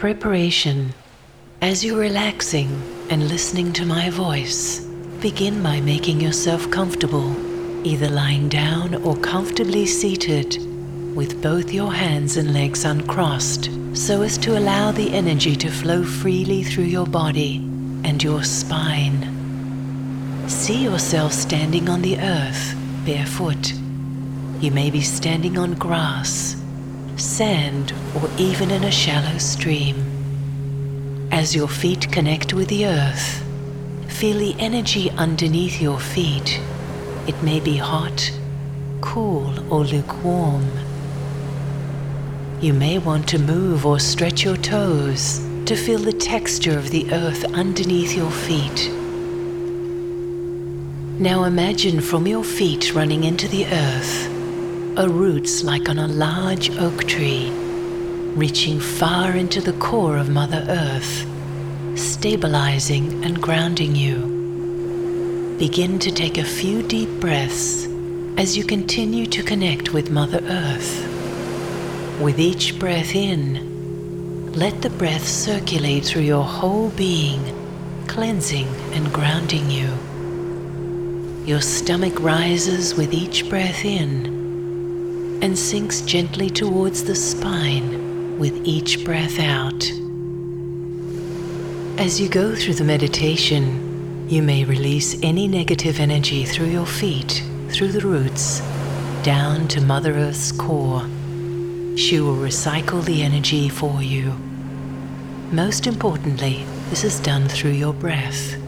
Preparation. As you're relaxing and listening to my voice, begin by making yourself comfortable, either lying down or comfortably seated, with both your hands and legs uncrossed, so as to allow the energy to flow freely through your body and your spine. See yourself standing on the earth, barefoot. You may be standing on grass, sand, or even in a shallow stream. As your feet connect with the earth, feel the energy underneath your feet. It may be hot, cool, or lukewarm. You may want to move or stretch your toes to feel the texture of the earth underneath your feet. Now imagine from your feet running into the earth are roots like on a large oak tree, reaching far into the core of Mother Earth, stabilizing and grounding you. Begin to take a few deep breaths as you continue to connect with Mother Earth. With each breath in, let the breath circulate through your whole being, cleansing and grounding you. Your stomach rises with each breath in and sinks gently towards the spine with each breath out. As you go through the meditation, you may release any negative energy through your feet, through the roots, down to Mother Earth's core. She will recycle the energy for you. Most importantly, this is done through your breath.